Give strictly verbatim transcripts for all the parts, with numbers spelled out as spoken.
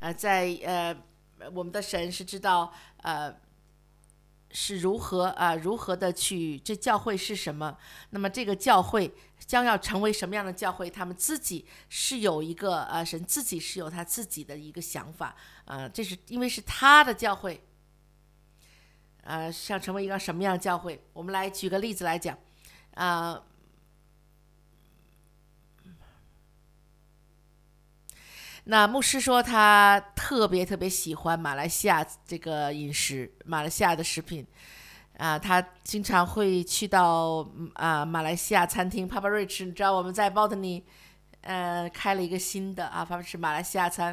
呃，在呃我们的神是知道呃是如何啊、呃、如何的去这教会是什么，那么这个教会将要成为什么样的教会，他们自己是有一个呃神自己是有他自己的一个想法，呃这是因为是他的教会，呃想成为一个什么样的教会，我们来举个例子来讲，啊、呃。那牧师说他特别特别喜欢马来西亚这个饮食，马来西亚的食品啊、呃，他经常会去到啊、呃、马来西亚餐厅 Papa Rich， 你知道我们在 Botany 呃开了一个新的啊，是马来西亚餐，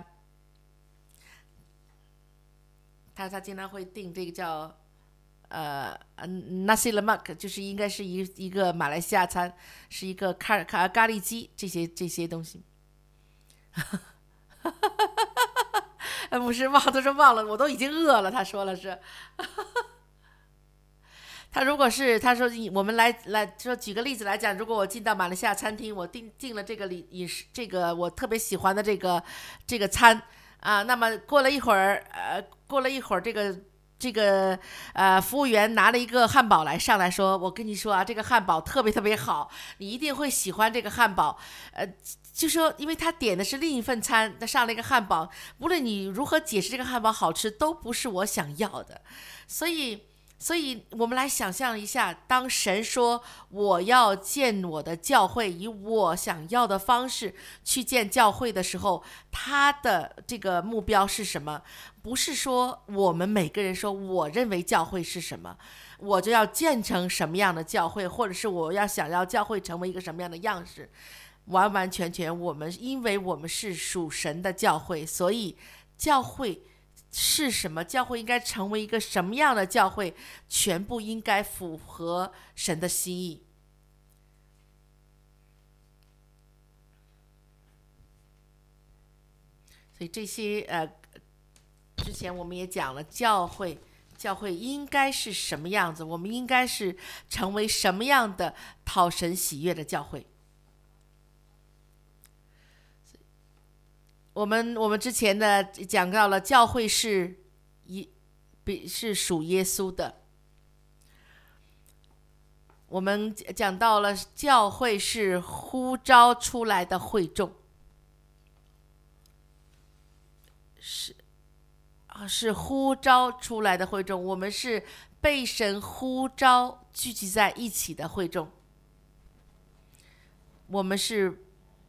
他他经常会订这个叫呃 nasi lemak， 就是应该是一一个马来西亚餐，是一个咖咖咖喱鸡这些这些东西。不是忘，他说忘了，我都已经饿了。他说了是，他如果是他说我们来来说举个例子来讲，如果我进到马来西亚餐厅，我订订了这个饮食，这个我特别喜欢的这个这个餐啊，那么过了一会儿，呃，过了一会儿这个。这个呃，服务员拿了一个汉堡来，上来说：“我跟你说啊，这个汉堡特别特别好，你一定会喜欢这个汉堡。”呃，就说因为他点的是另一份餐，他上了一个汉堡，无论你如何解释这个汉堡好吃，都不是我想要的。所以，所以我们来想象一下，当神说我要建我的教会，以我想要的方式去建教会的时候，他的这个目标是什么？不是说我们每个人说我认为教会是什么，我就要建成什么样的教会，或者是我要想要教会成为一个什么样的样式。完完全全我们因为我们是属神的教会，所以教会是什么，教会应该成为一个什么样的教会，全部应该符合神的心意。所以这些呃之前我们也讲了，教会教会应该是什么样子，我们应该是成为什么样的讨神喜悦的教会。我们我们之前呢讲到了，教会是一是属耶稣的。我们讲到了教会是呼召出来的会众，是啊，是呼召出来的会众，我们是被神呼召聚集在一起的会众，我们是。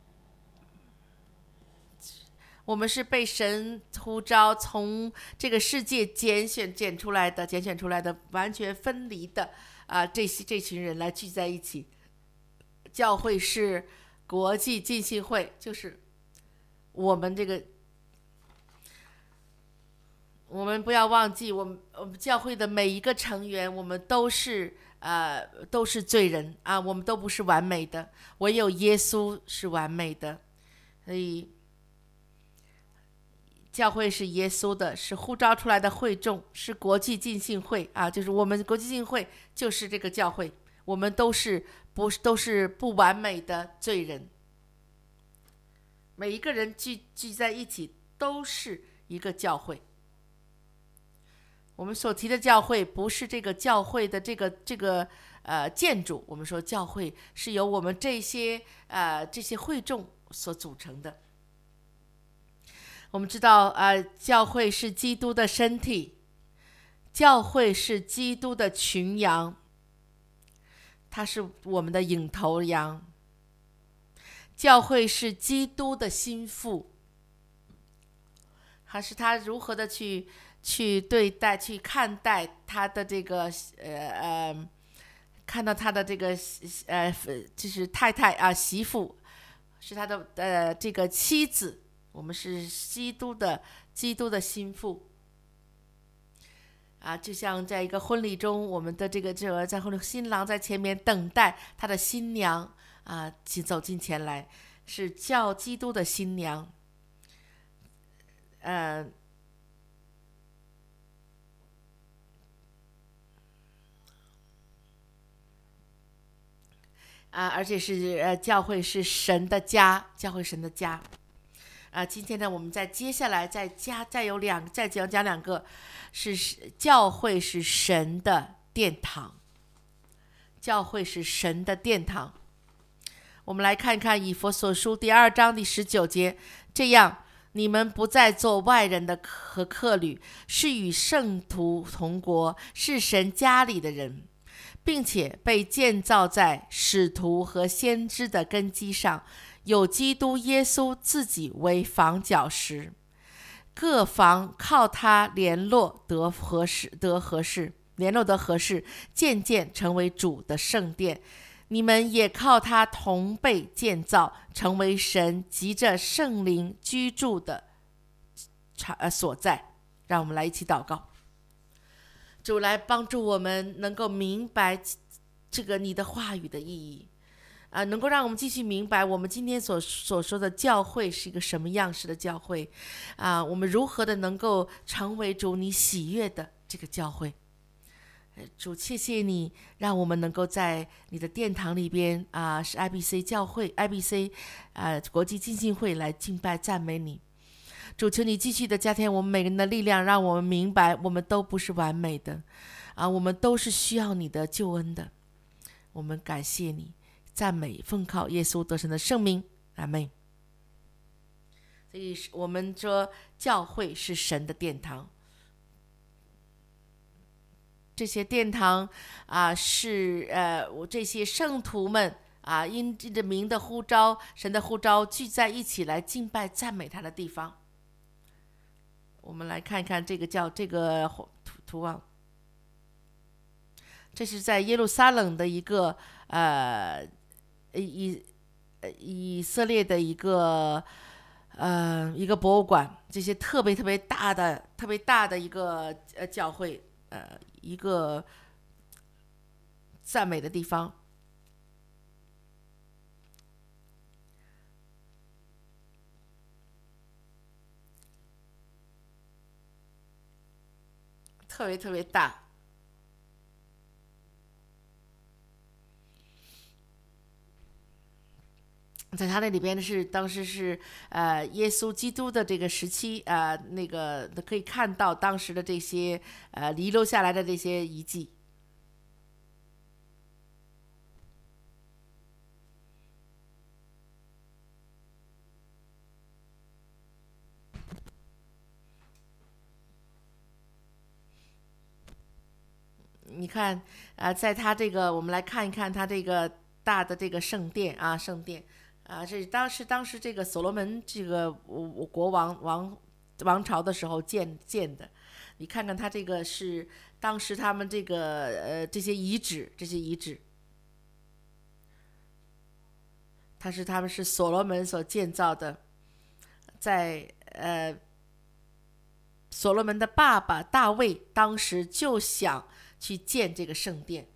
我们是被神呼召从这个世界拣选拣出来的，拣选出来的完全分离的啊、呃，这些这群人来聚在一起。教会是国际浸信会，就是我们这个，我们不要忘记，我们我们教会的每一个成员，我们都是呃都是罪人啊，我们都不是完美的，唯有耶稣是完美的，所以。教会是耶稣的，是呼召出来的会众，是国际浸信会啊，就是我们国际浸信会就是这个教会，我们都是不都是不完美的罪人，每一个人聚聚在一起都是一个教会。我们所提的教会不是这个教会的这个这个呃建筑，我们说教会是由我们这些呃这些会众所组成的。我们知道啊、呃，教会是基督的身体，教会是基督的群羊，它是我们的领头羊。教会是基督的心腹，还是他如何的去去对待、去看待他的这个呃呃，看到他的这个呃就是太太啊、呃、媳妇，是他的呃这个妻子。我们是基督的基督的心腹啊，就像在一个婚礼中，我们的这个这个在婚礼，新郎在前面等待他的新娘啊，走进前来，是叫基督的新娘。呃啊，而且是呃教会是神的家，教会神的家。 啊，今天呢，我们再接下来再加再有两再讲讲两个，是教会是神的殿堂，教会是神的殿堂。我们来看看以弗所书第二章第十九节，这样你们不再做外人的和客旅，是与圣徒同国，是神家里的人，并且被建造在使徒和先知的根基上，有基督耶稣自己为房角石，各房靠他联络得合适，得合适，联络得合适，渐渐成为主的圣殿。你们也靠他同被建造，成为神藉着圣灵居住的所在。让我们来一起祷告。主来帮助我们能够明白这个你的话语的意义，啊，能够让我们继续明白我们今天所所说的教会是一个什么样式的教会，啊，我们如何的能够成为主你喜悦的这个教会。主，谢谢你让我们能够在你的殿堂里边啊，是 I B C 教会 I B C 啊国际浸信会来敬拜赞美你。主，求你继续的加添我们每个人的力量，让我们明白我们都不是完美的啊，我们都是需要你的救恩的。我们感谢你，赞美奉靠耶稣得胜的圣名，阿们。所以我们说教会是神的殿堂，这些殿堂啊，是呃，我这些圣徒们啊，因着名的呼召，神的呼召，聚在一起来敬拜赞美他的地方。我们来看看这个叫这个图图案，这是在耶路撒冷的一个呃以以色列的一个呃一个博物馆，这些特别特别大的特别大的一个呃教会。呃，一个赞美的地方，特别特别大。在他那里边是当时是呃耶稣基督的这个时期啊、呃，那个可以看到当时的这些呃遗留下来的这些遗迹。你看啊、呃，在他这个我们来看一看他这个大的这个圣殿啊，圣殿。啊，这当时当时这个所罗门这个我国王王王朝的时候建建的，你看看他这个是当时他们这个呃这些遗址，这些遗址，它是他们是所罗门所建造的，在呃所罗门的爸爸大卫当时就想去建这个圣殿。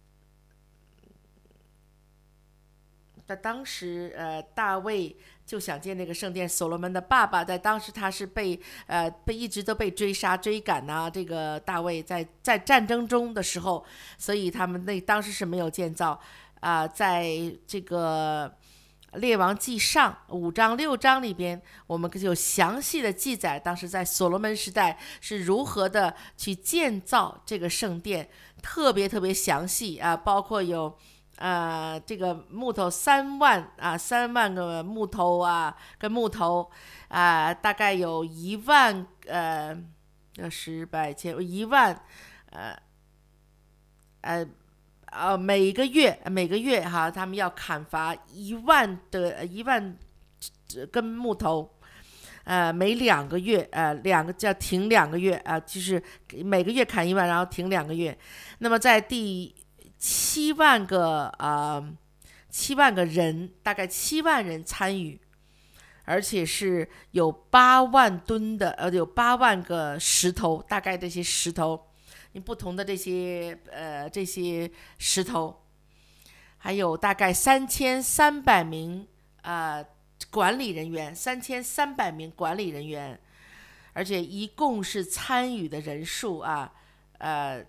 在当时，呃，大卫就想建那个圣殿。所罗门的爸爸在当时他是被呃被一直都被追杀追赶呐、啊。这个大卫在在战争中的时候，所以他们那当时是没有建造啊、呃。在这个列王记上五章六章里边，我们就详细的记载当时在所罗门时代是如何的去建造这个圣殿，特别特别详细啊，包括有。呃，这个木头三万啊，三万个木头啊，跟木头啊，大概有一万呃，十百千一万，呃呃呃，每个月每个月哈，他们要砍伐一万的一万根木头，呃，每两个月呃两个叫停两个月啊、呃，就是每个月砍一万，然后停两个月。那么在第七万个啊、呃，七万个人，大概七万人参与，而且是有八万吨的，呃，有八万个石头，大概这些石头，不同的这些呃这些石头，还有大概三千三百名啊、呃、管理人员，三千三百名管理人员，而且一共是参与的人数啊，呃。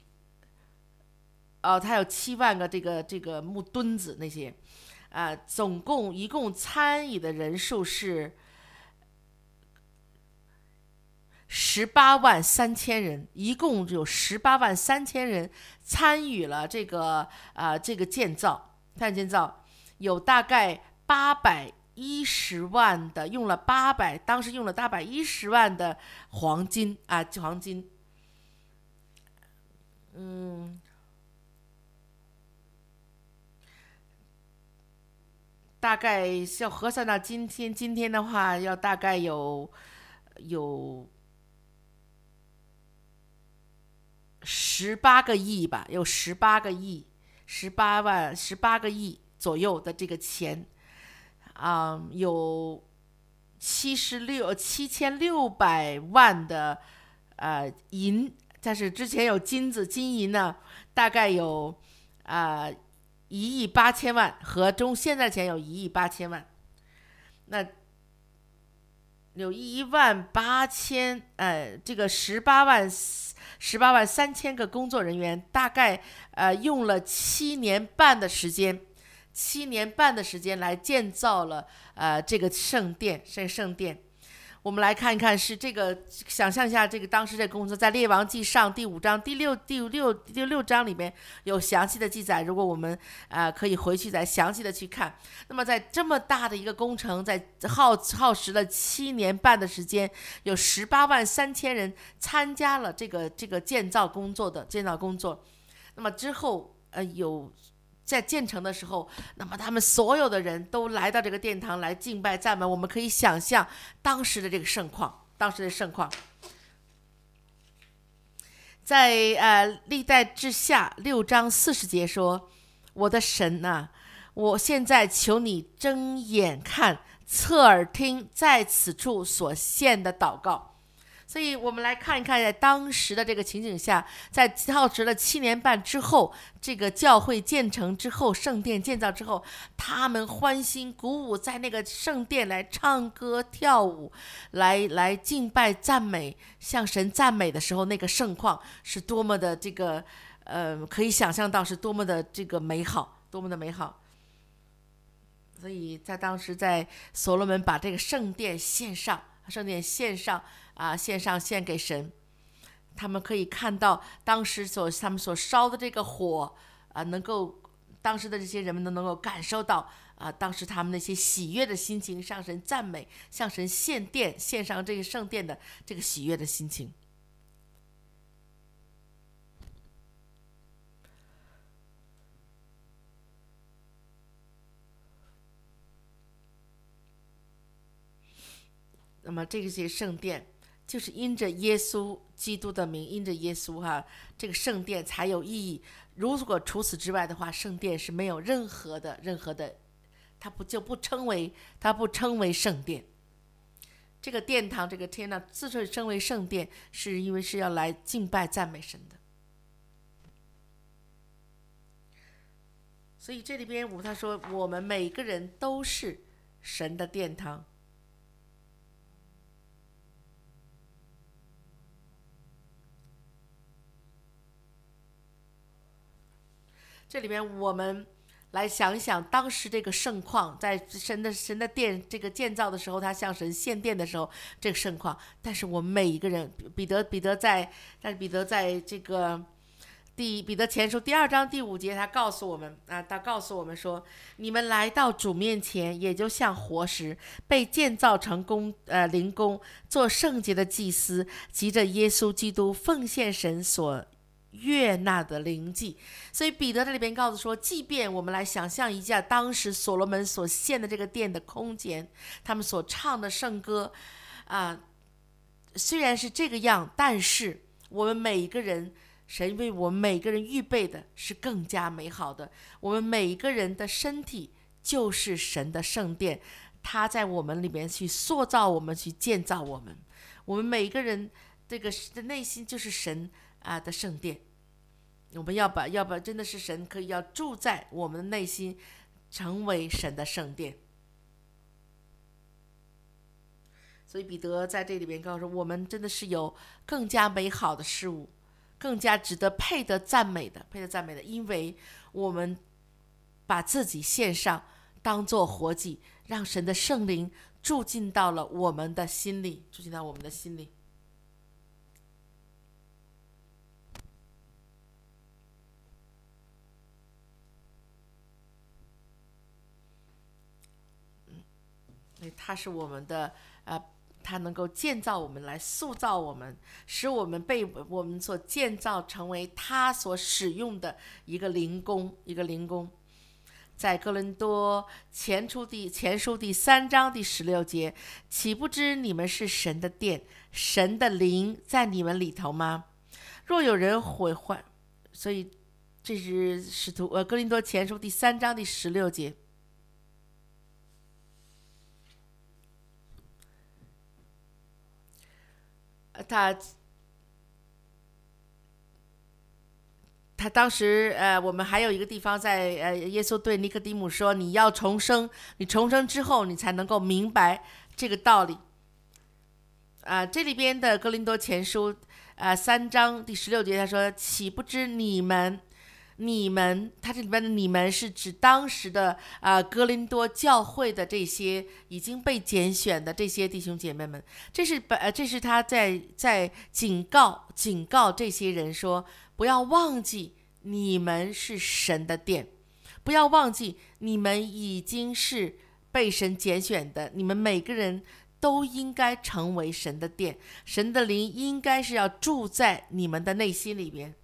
哦，它有七万个这个这个木墩子那些，啊、呃，总共一共参与的人数是， 十八万三千人，一共有十八万三千人参与了这个啊、呃、这个建造，碳建造有大概八百一十万的，用了八百，当时用了八百一十万的黄金啊，黄金，嗯。大概要核算到今天，今天的话要大概有有十八个亿吧，有十八个亿，十八万十八个亿左右的这个钱啊、嗯有七十六七千六百万的呃银，但是之前有金子金银呢，大概有啊一亿八千万，和中现在钱有一亿八千万，那有一万八千，呃，这个十八万十八万三千个工作人员，大概呃用了七年半的时间，七年半的时间来建造了呃这个圣殿，这圣殿。我们来看一看，是这个，想象一下，这个当时这个工作在《列王纪上》第五章第六第六第六章里面有详细的记载。如果我们呃可以回去再详细的去看，那么在这么大的一个工程，在耗耗时了七年半的时间，有十八万三千人参加了这个这个建造工作的建造工作。那么之后呃有。在建成的时候，那么他们所有的人都来到这个殿堂来敬拜赞美。我们可以想象当时的这个盛况，当时的盛况。在呃历代志下六章四十节说：“我的神呐、啊，我现在求你睁眼看，侧耳听，在此处所献的祷告。”所以我们来看一看，在当时的这个情景下，在耗时了七年半之后，这个教会建成之后，圣殿建造之后，他们欢欣鼓舞，在那个圣殿来唱歌跳舞，来来敬拜赞美，向神赞美的时候，那个盛况是多么的这个，呃，可以想象到是多么的这个美好，多么的美好。所以在当时，在所罗门把这个圣殿献上，圣殿献上。啊，献上献给神，他们可以看到当时所他们所烧的这个火啊，能够当时的这些人们都能够感受到啊，当时他们那些喜悦的心情，向神赞美，向神献殿，献上这个圣殿的这个喜悦的心情。那么这些圣殿。就是因着耶稣基督的名，因着耶稣哈，这个圣殿才有意义。如果除此之外的话，圣殿是没有任何的任何的，它不就不称为它不称为圣殿。这个殿堂，这个天堂之所以称为圣殿，是因为是要来敬拜赞美神的。所以这里边我他说，我们每个人都是神的殿堂。这里边我们来想一想，当时这个盛况，在神的神的殿这个建造的时候，他向神献殿的时候，这个盛况。但是我们每一个人，彼得彼得在，但是彼得在这个第彼得前书第二章第五节，他告诉我们啊，他告诉我们说，你们来到主面前，也就像活石，被建造成宫呃灵宫，做圣洁的祭司，藉着耶稣基督奉献神所悦纳的灵祭。所以彼得在里边告诉说，即便我们来想象一下当时所罗门所献的这个殿的空间，他们所唱的圣歌啊，虽然是这个样，但是我们每一个人，神为我们每个人预备的是更加美好的。我们每一个人的身体就是神的圣殿，他在我们里面去塑造我们，去建造我们。我们每一个人这个的内心就是神啊的圣殿，我们要把要把真的是神可以要住在我们的内心，成为神的圣殿。所以彼得在这里边告诉我们，真的是有更加美好的事物，更加值得配得赞美的，配得赞美的，因为我们把自己献上，当作活祭，让神的圣灵住进到了我们的心里，住进到我们的心里。 所以他是我们的呃，他能够建造我们，来塑造我们，使我们被我们所建造成为他所使用的一个灵宫，一个灵宫。在哥林多前书第前书第三章第十六节，岂不知你们是神的殿，神的灵在你们里头吗？若有人毁坏，所以这是使徒呃哥林多前书第三章第十六节。他他当时呃，我们还有一个地方在呃，耶稣对尼哥底母说：“你要重生，你重生之后，你才能够明白这个道理。”啊、呃，这里边的哥林多前书呃三章第十六节，他说：“岂不知你们？”你们，他这里边的你们是指当时的啊、呃、哥林多教会的这些已经被拣选的这些弟兄姐妹们，这是呃这是他在在警告警告这些人说，不要忘记你们是神的殿，不要忘记你们已经是被神拣选的，你们每个人都应该成为神的殿，神的灵应该是要住在你们的内心里边。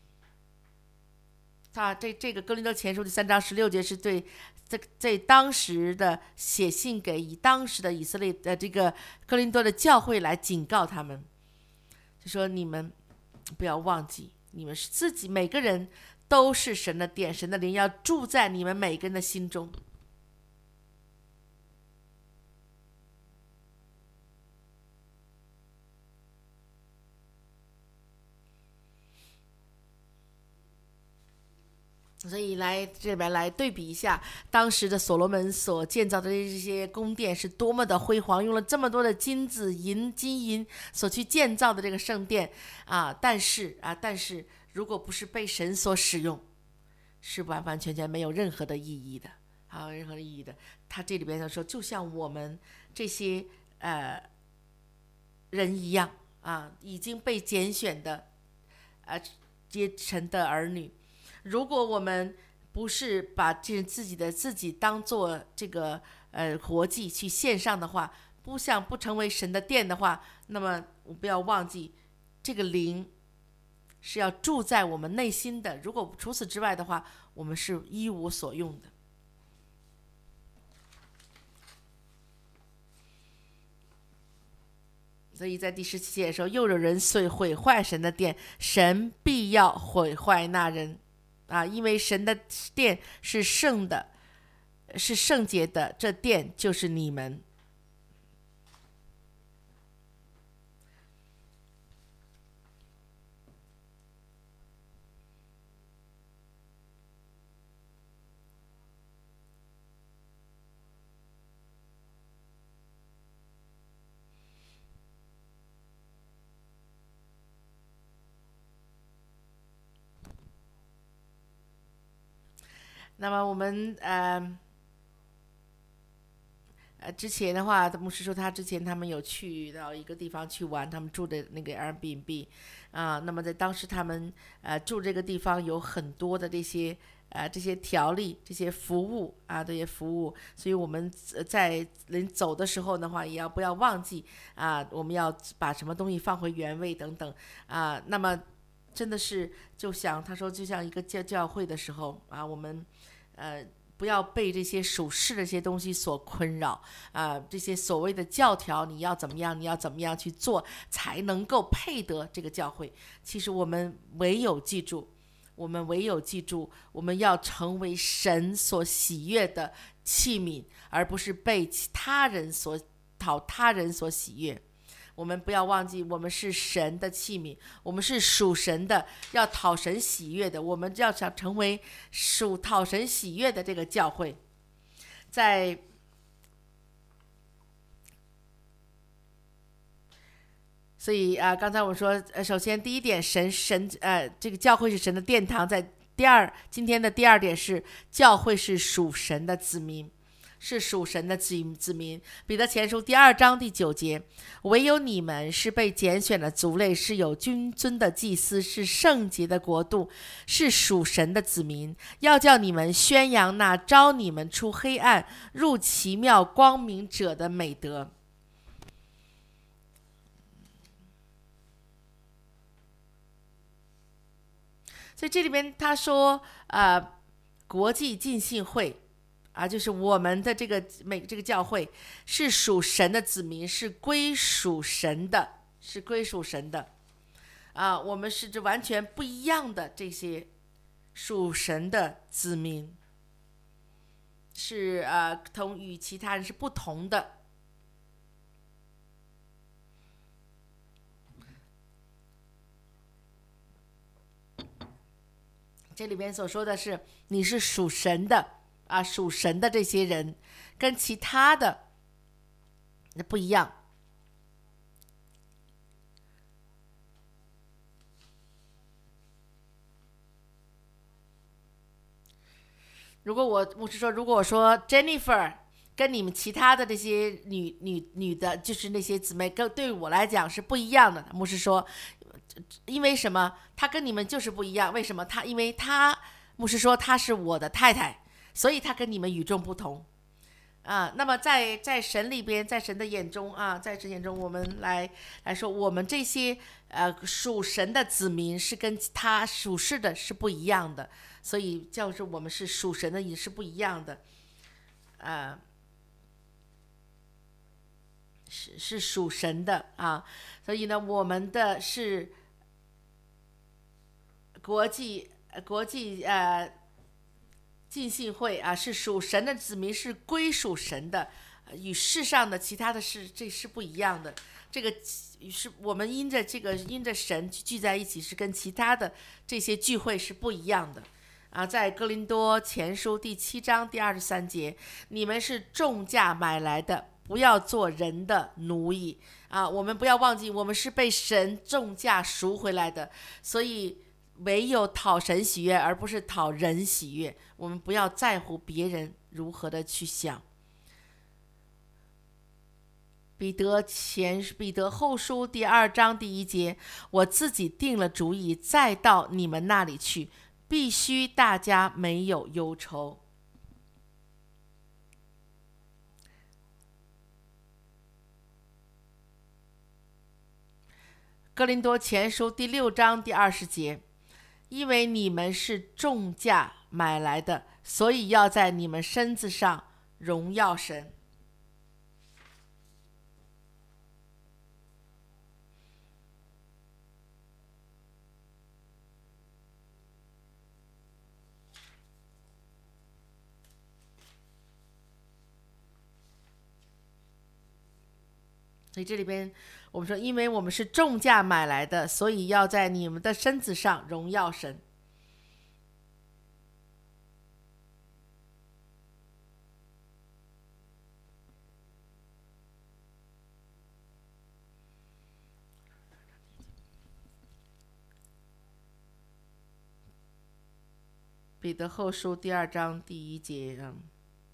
啊，这这个哥林多前书第三章十六节是对这在当时的写信给以当时的以色列的这个哥林多的教会来警告他们，就说你们不要忘记，你们是自己每个人都是神的殿，神的灵要住在你们每个人的心中。所以来这边来对比一下，当时的所罗门所建造的这些宫殿是多么的辉煌，用了这么多的金子、银、金银所去建造的这个圣殿啊，但是啊，但是如果不是被神所使用，是完完全全没有任何的意义的，啊，任何的意义的。他这里边就说，就像我们这些呃人一样啊，已经被拣选的啊阶层的儿女。如果我们不是把这自己的自己当做这个呃活祭去献上的话，不想不成为神的殿的话，那么我不要忘记，这个灵是要住在我们内心的。如果除此之外的话，我们是一无所用的。所以在第十七节的时候，又有人遂毁坏神的殿，神必要毁坏那人。啊，因为神的殿是圣的，是圣洁的，这殿就是你们。那么我们呃呃之前的话，牧师说他之前他们有去到一个地方去玩，他们住的那个 Airbnb 啊、呃，那么在当时他们呃住这个地方有很多的这些呃这些条例、这些服务啊，这些服务，所以我们在临走的时候的话，也要不要忘记啊，我们要把什么东西放回原位等等啊。那么真的是就像他说，就像一个教教会的时候啊，我们呃。不要被这些属世的这些东西所困扰啊、呃！这些所谓的教条，你要怎么样，你要怎么样去做，才能够配得这个教会？其实我们唯有记住，我们唯有记住，我们要成为神所喜悦的器皿，而不是被他人所讨他人所喜悦。我们不要忘记，我们是神的器皿，我们是属神的，要讨神喜悦的。我们要想成为属讨神喜悦的这个教会。在所以啊、呃，刚才我说，呃，首先第一点，神神呃，这个教会是神的殿堂。在第二，今天的第二点是教会是属神的子民。 是属神的子子民。彼得前书第二章第九节，唯有你们是被拣选的族类，是有君尊的祭司，是圣洁的国度，是属神的子民，要叫你们宣扬那招你们出黑暗入奇妙光明者的美德。所以这里边他说，呃，国际浸信会啊，就是我们的这个每这个教会是属神的子民，是归属神的，是归属神的啊，我们是这完全不一样的这些属神的子民，是呃同与其他人是不同的。这里边所说的是你是属神的啊，属神的这些人跟其他的不一样。如果我牧师说，如果我说 Jennifer 跟你们其他的这些女女女的，就是那些姊妹，跟对我来讲是不一样的。牧师说，因为什么？她跟你们就是不一样。为什么？她因为她牧师说她是我的太太，所以她跟你们与众不同啊。那么在在神里边，在神的眼中啊，在神眼中，我们来来说，我们这些呃属神的子民是跟他属世的是不一样的。所以就是我们是属神的也是不一样的，呃，是是属神的啊。所以呢，我们的是国际国际呃浸信会啊，是属神的子民，是归属神的，与世上的其他的是这是不一样的。这个是我们因着这个因着神聚在一起，是跟其他的这些聚会是不一样的。啊，在哥林多前书第七章第二十三节，你们是重价买来的，不要做人的奴役啊！我们不要忘记，我们是被神重价赎回来的，所以唯有讨神喜悦，而不是讨人喜悦。我们不要在乎别人如何的去想。彼得前彼得后书第二章第一节，我自己定了主意，再到你们那里去。必须大家没有忧愁。哥林多前书第六章第二十节，因为你们是重价买来的，所以要在你们身子上荣耀神。所以这里边我们说，因为我们是重价买来的，所以要在你们的身子上荣耀神。彼得后书第二章第一节，嗯。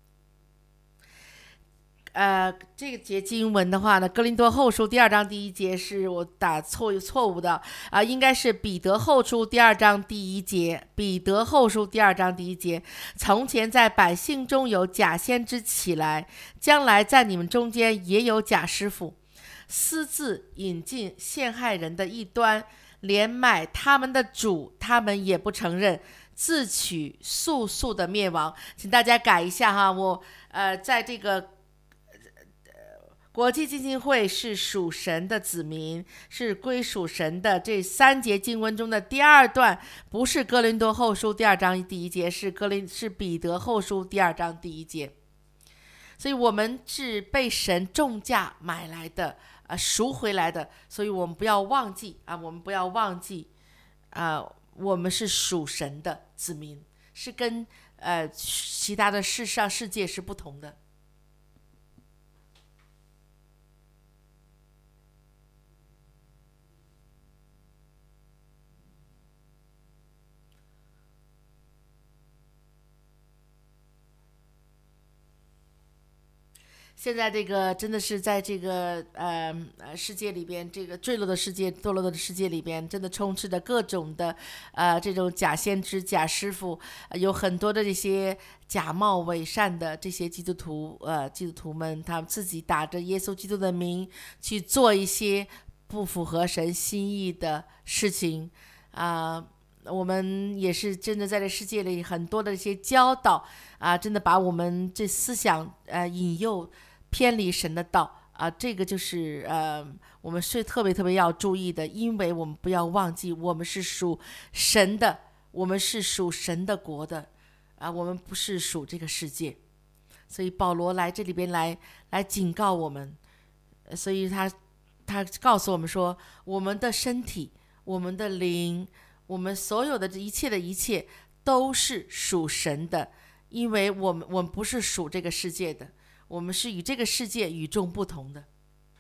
呃，这个节经文的话呢，哥林多后书第二章第一节是我打错错误的啊、呃，应该是彼得后书第二章第一节。彼得后书第二章第一节，从前在百姓中有假先知起来，将来在你们中间也有假师傅，私自引进陷害人的异端，连买他们的主，他们也不承认，自取速速的灭亡。请大家改一下哈，我呃在这个。国际浸信会是属神的子民，是归属神的。这三节经文中的第二段不是哥林多后书第二章第一节，是哥林是彼得后书第二章第一节。所以我们是被神重价买来的，呃，赎回来的。所以我们不要忘记啊，我们不要忘记啊，我们是属神的子民，是跟呃其他的世上世界是不同的。 现在这个真的是在这个呃呃世界里边，这个坠落的世界、堕落的世界里边，真的充斥着各种的呃这种假先知、假师傅，呃有很多的这些假冒伪善的这些基督徒，呃基督徒们，他们自己打着耶稣基督的名去做一些不符合神心意的事情啊。我们也是真的在这世界里很多的一些教导啊，真的把我们这思想呃引诱偏离神的道啊，这个就是呃我们是特别特别要注意的，因为我们不要忘记我们是属神的，我们是属神的国的啊，我们不是属这个世界。所以保罗来这里边来来警告我们，所以他他告诉我们说，我们的身体、我们的灵、我们所有的这一切的一切都是属神的，因为我们我们不是属这个世界的，我们是与这个世界与众不同的。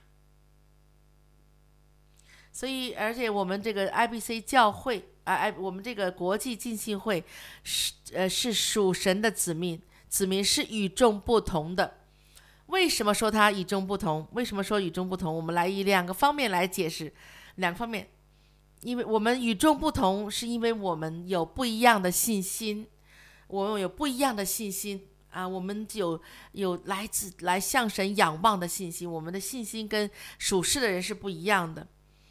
所以，而且我们这个 I B C 教会啊，哎，我们这个国际浸信会是呃是属神的子民，子民是与众不同的。为什么说它与众不同？为什么说与众不同？我们来以两个方面来解释，两个方面。因为我们与众不同，是因为我们有不一样的信心，我们有不一样的信心啊，我们有有来自来向神仰望的信心，我们的信心跟属世的人是不一样的。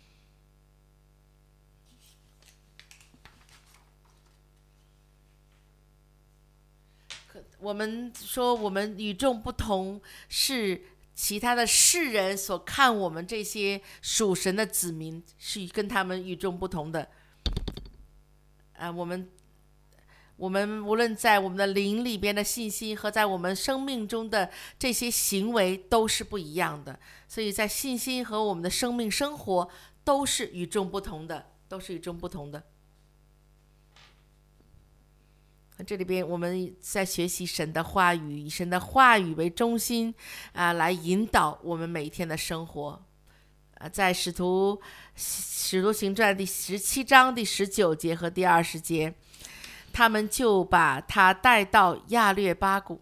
我们说我们与众不同，是其他的世人所看我们这些属神的子民是跟他们与众不同的。啊，我们我们无论在我们的灵里边的信心和在我们生命中的这些行为都是不一样的，所以在信心和我们的生命生活都是与众不同的，都是与众不同的。这里边我们在学习神的话语，以神的话语为中心啊，来引导我们每一天的生活。啊，在使徒使徒行传第十七章第十九节和第二十节，他们就把他带到亚略巴谷，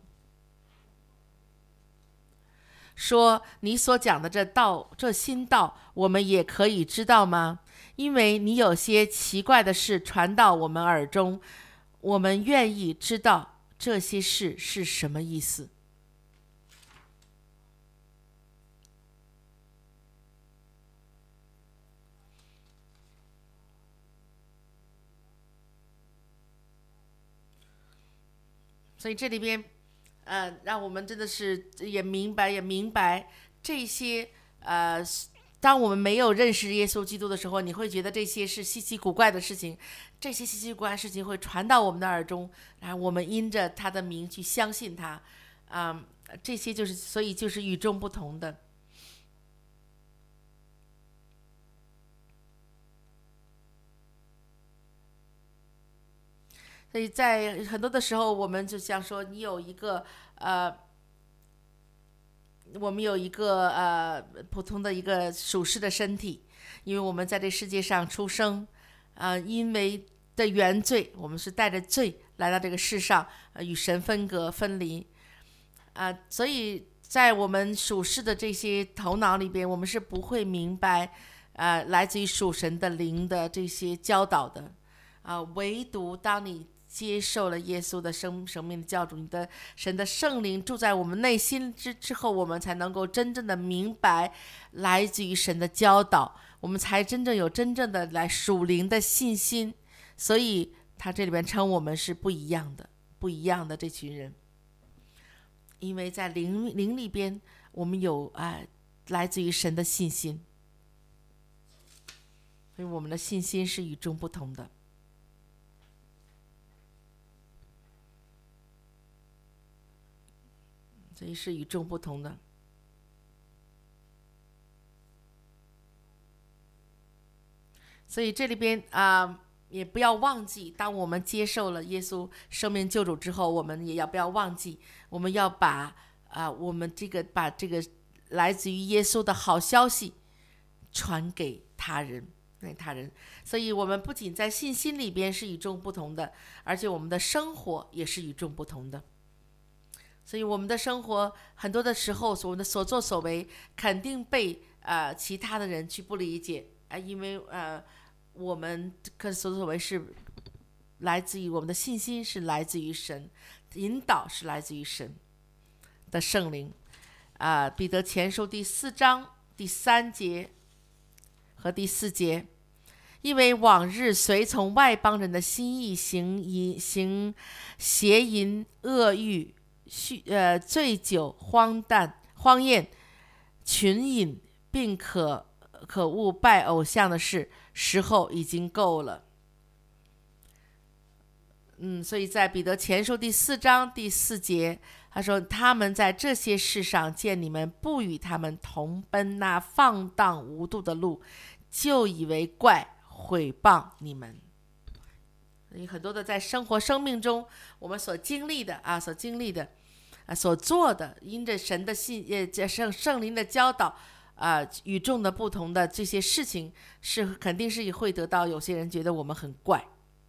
说：“你所讲的这道，这新道，我们也可以知道吗？因为你有些奇怪的事传到我们耳中。”我们愿意知道这些事是什么意思。所以这里边，呃，让我们真的是也明白，也明白这些呃。当我们没有认识耶稣基督的时候，你会觉得这些是稀奇古怪的事情，这些稀奇古怪的事情会传到我们的耳中，然后我们因着他的名去相信他，啊、嗯，这些就是所以就是与众不同的。所以在很多的时候，我们就像说，你有一个呃。我们有一个呃普通的一个属世的身体，因为我们在这世界上出生，呃，因为的原罪，我们是带着罪来到这个世上，呃，与神分隔分离，啊、呃，所以在我们属世的这些头脑里边，我们是不会明白，呃，来自于属神的灵的这些教导的，啊、呃，唯独当你接受了耶稣的生生命的教主，你的神的圣灵住在我们内心之之后，我们才能够真正的明白来自于神的教导，我们才真正有真正的来属灵的信心。所以他这里边称我们是不一样的，不一样的这群人，因为在灵灵里边，我们有啊、呃、来自于神的信心，所以我们的信心是与众不同的。所以是与众不同的。所以这里边啊、呃，也不要忘记，当我们接受了耶稣生命救主之后，我们也要不要忘记，我们要把啊、呃，我们这个把这个来自于耶稣的好消息传给他人，给他人。所以我们不仅在信心里边是与众不同的，而且我们的生活也是与众不同的。 所以我们的生活很多的时候，我们的所作所为肯定被呃其他的人去不理解啊、呃，因为呃我们可所作所为是来自于我们的信心，是来自于神，引导是来自于神的圣灵啊、呃。彼得前书第四章第三节和第四节。因为往日随从外邦人的心意行淫行邪淫恶欲酗呃醉酒荒诞荒宴群饮并可可恶拜偶像的事，时候已经够了。嗯，所以在彼得前书第四章第四节，他说：“他们在这些事上见你们不与他们同奔那放荡无度的路，就以为怪。”毁谤你们。很多的在生活生命中我们所经历的啊，所经历的啊，所做的，因着神的信呃圣圣灵的教导啊，与众的不同的这些事情，是肯定是会得到有些人觉得我们很怪。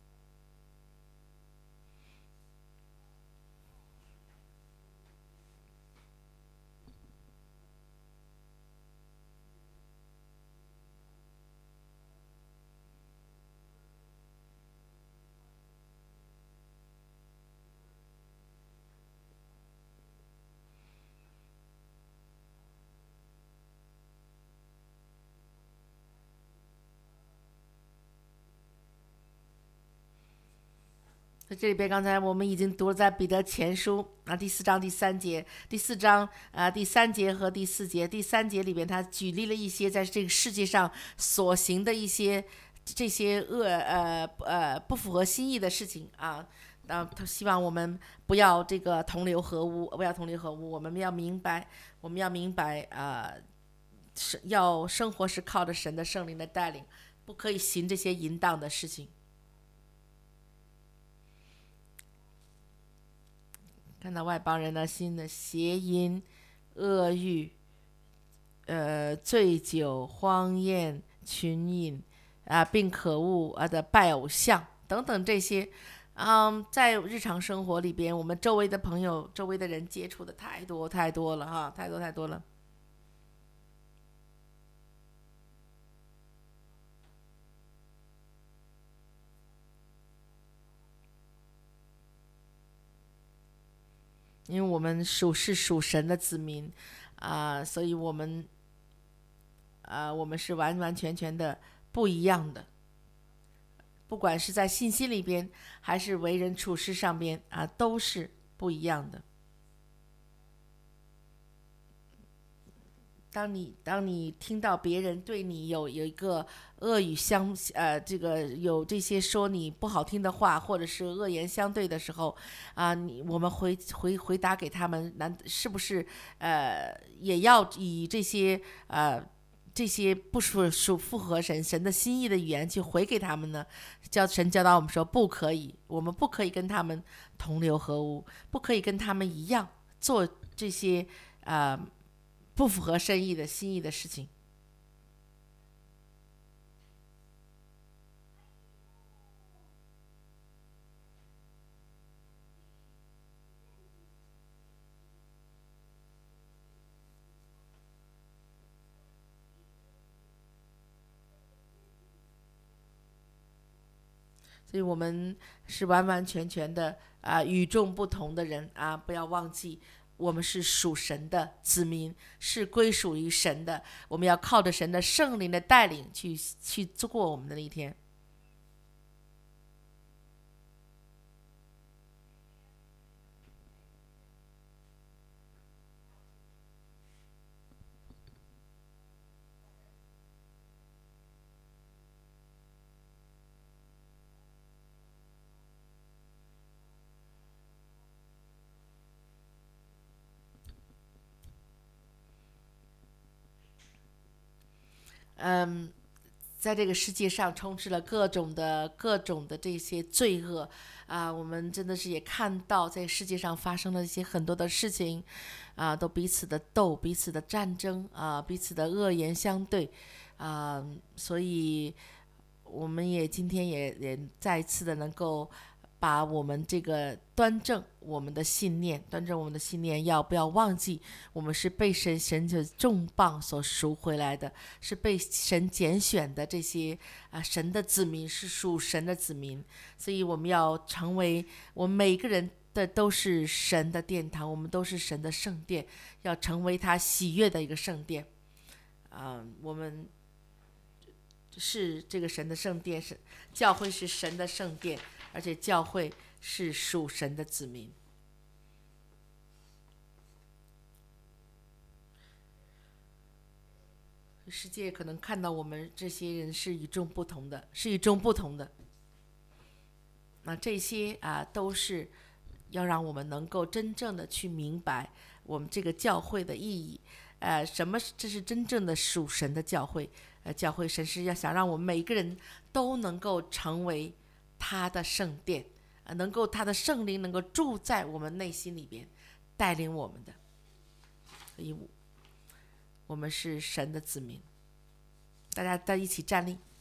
在这里边，刚才我们已经读了在彼得前书啊第四章第三节，第四章啊第三节和第四节，第三节里边他举例了一些在这个世界上所行的一些这些恶呃呃不符合心意的事情啊。啊，他希望我们不要这个同流合污，不要同流合污。我们要明白，我们要明白啊，是要生活是靠着神的圣灵的带领，不可以行这些淫荡的事情。看到外邦人的心的邪淫、恶欲、呃醉酒、荒宴、群饮啊，并可恶啊的拜偶像等等这些，嗯，在日常生活里边，我们周围的朋友、周围的人接触的太多太多了哈，太多太多了。因为我们属是属神的子民啊、呃，所以我们啊、呃，我们是完完全全的不一样的。不管是在信息里边，还是为人处事上边啊，都是不一样的。当你当你听到别人对你有有一个恶语相呃这个有这些说你不好听的话，或者是恶言相对的时候，啊、呃，你我们回回回答给他们，难是不是呃也要以这些呃这些不属属符合神神的心意的语言去回给他们呢？教神教导我们说不可以，我们不可以跟他们同流合污，不可以跟他们一样做这些呃。不符合神意的心意的事情。所以我们是完完全全的啊、呃、与众不同的人啊，不要忘记我们是属神的子民，是归属于神的，我们要靠着神的圣灵的带领去去过我们的那一天。嗯，在这个世界上充斥了各种的各种的这些罪恶啊，我们真的是也看到在世界上发生了一些很多的事情啊，都彼此的斗，彼此的战争啊，彼此的恶言相对啊，所以我们也今天也也再一次的能够把我们这个端正我们的信念，端正我们的信念，要不要忘记我们是被神神的重磅所赎回来的，是被神拣选的这些啊神的子民，是属神的子民，所以我们要成为我们每一个人的都是神的殿堂，我们都是神的圣殿，要成为他喜悦的一个圣殿。啊、呃，我们是这个神的圣殿，是教会是神的圣殿，而且教会是属神的子民。世界可能看到我们这些人是与众不同的，是与众不同的。那这些啊，都是要让我们能够真正的去明白我们这个教会的意义。呃，什么？这是真正的属神的教会。呃，教会神是要想让我们每一个人都能够成为他的圣殿，呃，能够他的圣灵能够住在我们内心里边，带领我们的。所以，我们是神的子民。大家在一起站立。